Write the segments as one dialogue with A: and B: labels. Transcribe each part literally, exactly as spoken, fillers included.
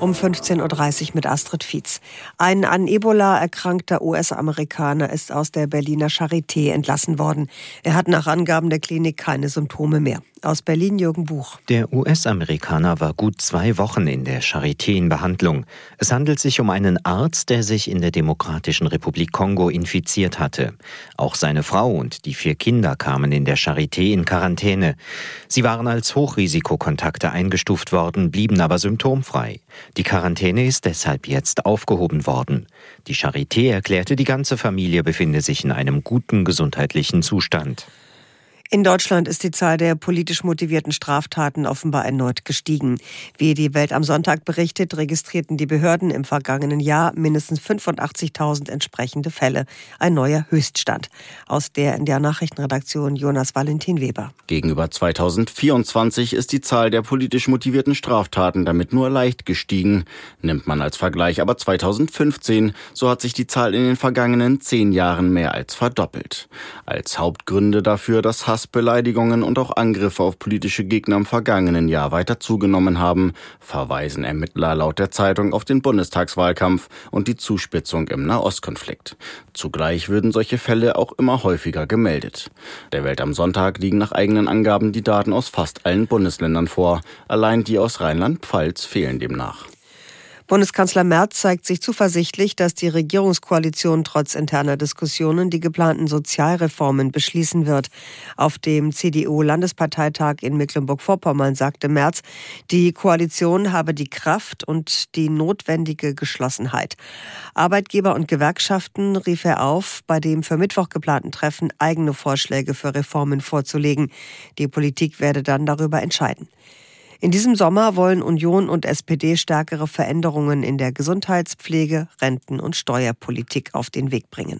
A: um fünfzehn Uhr dreißig mit Astrid Fietz. Ein an Ebola erkrankter U S-Amerikaner ist aus der Berliner Charité entlassen worden. Er hat nach Angaben der Klinik keine Symptome mehr. Aus Berlin Jürgen Buch.
B: Der U S-Amerikaner war gut zwei Wochen in der Charité in Behandlung. Es handelt sich um einen Arzt, der sich in der Demokratischen Republik Kongo infiziert hatte. Auch seine Frau und die vier Kinder kamen in der Charité in Quarantäne. Sie waren als Hochrisikokontakte eingestuft worden, blieben aber symptomfrei. Die Quarantäne ist deshalb jetzt aufgehoben worden. Die Charité erklärte, die ganze Familie befinde sich in einem guten gesundheitlichen Zustand.
A: In Deutschland ist die Zahl der politisch motivierten Straftaten offenbar erneut gestiegen. Wie die Welt am Sonntag berichtet, registrierten die Behörden im vergangenen Jahr mindestens fünfundachtzigtausend entsprechende Fälle. Ein neuer Höchststand. Aus der in der Nachrichtenredaktion Jonas Valentin Weber.
C: Gegenüber zweitausendvierundzwanzig ist die Zahl der politisch motivierten Straftaten damit nur leicht gestiegen. Nimmt man als Vergleich aber zweitausendfünfzehn, so hat sich die Zahl in den vergangenen zehn Jahren mehr als verdoppelt. Als Hauptgründe dafür, dass Hass, Beleidigungen und auch Angriffe auf politische Gegner im vergangenen Jahr weiter zugenommen haben, verweisen Ermittler laut der Zeitung auf den Bundestagswahlkampf und die Zuspitzung im Nahostkonflikt. Zugleich würden solche Fälle auch immer häufiger gemeldet. Der Welt am Sonntag liegen nach eigenen Angaben die Daten aus fast allen Bundesländern vor. Allein die aus Rheinland-Pfalz fehlen demnach.
A: Bundeskanzler Merz zeigt sich zuversichtlich, dass die Regierungskoalition trotz interner Diskussionen die geplanten Sozialreformen beschließen wird. Auf dem C D U-Landesparteitag in Mecklenburg-Vorpommern sagte Merz, die Koalition habe die Kraft und die notwendige Geschlossenheit. Arbeitgeber und Gewerkschaften rief er auf, bei dem für Mittwoch geplanten Treffen eigene Vorschläge für Reformen vorzulegen. Die Politik werde dann darüber entscheiden. In diesem Sommer wollen Union und S P D stärkere Veränderungen in der Gesundheitspflege, Renten- und Steuerpolitik auf den Weg bringen.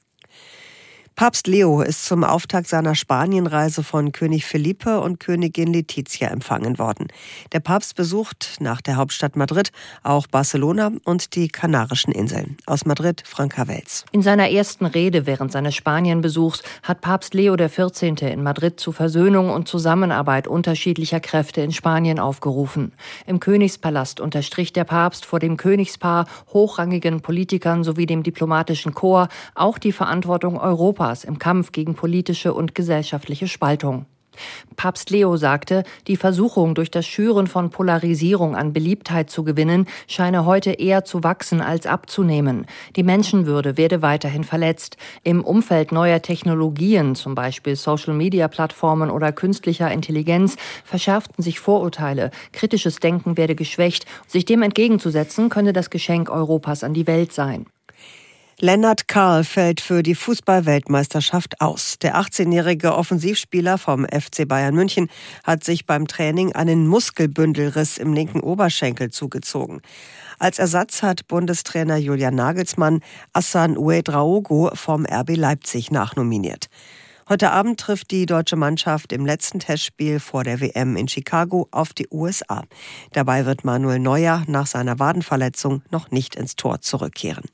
A: Papst Leo ist zum Auftakt seiner Spanienreise von König Felipe und Königin Letizia empfangen worden. Der Papst besucht nach der Hauptstadt Madrid auch Barcelona und die Kanarischen Inseln. Aus Madrid, Franka Welz.
D: In seiner ersten Rede während seines Spanienbesuchs hat Papst Leo der vierzehnte. in Madrid zu Versöhnung und Zusammenarbeit unterschiedlicher Kräfte in Spanien aufgerufen. Im Königspalast unterstrich der Papst vor dem Königspaar, hochrangigen Politikern sowie dem diplomatischen Korps auch die Verantwortung Europas im Kampf gegen politische und gesellschaftliche Spaltung. Papst Leo sagte, die Versuchung, durch das Schüren von Polarisierung an Beliebtheit zu gewinnen, scheine heute eher zu wachsen als abzunehmen. Die Menschenwürde werde weiterhin verletzt. Im Umfeld neuer Technologien, zum Beispiel Social-Media-Plattformen oder künstlicher Intelligenz, verschärften sich Vorurteile. Kritisches Denken werde geschwächt. Sich dem entgegenzusetzen, könne das Geschenk Europas an die Welt sein.
A: Lennart Karl fällt für die Fußball-Weltmeisterschaft aus. Der achtzehnjährige Offensivspieler vom F C Bayern München hat sich beim Training einen Muskelbündelriss im linken Oberschenkel zugezogen. Als Ersatz hat Bundestrainer Julian Nagelsmann Hassan Ouedraogo vom R B Leipzig nachnominiert. Heute Abend trifft die deutsche Mannschaft im letzten Testspiel vor der W M in Chicago auf die U S A. Dabei wird Manuel Neuer nach seiner Wadenverletzung noch nicht ins Tor zurückkehren.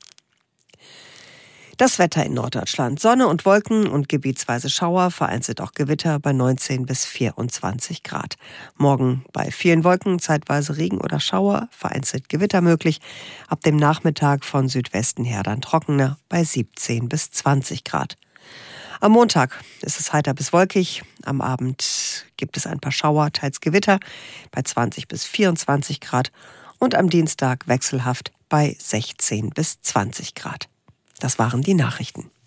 A: Das Wetter in Norddeutschland. Sonne und Wolken und gebietsweise Schauer, vereinzelt auch Gewitter bei neunzehn bis vierundzwanzig Grad. Morgen bei vielen Wolken, zeitweise Regen oder Schauer, vereinzelt Gewitter möglich. Ab dem Nachmittag von Südwesten her dann trockener bei siebzehn bis zwanzig Grad. Am Montag ist es heiter bis wolkig. Am Abend gibt es ein paar Schauer, teils Gewitter bei zwanzig bis vierundzwanzig Grad. Und am Dienstag wechselhaft bei sechzehn bis zwanzig Grad. Das waren die Nachrichten.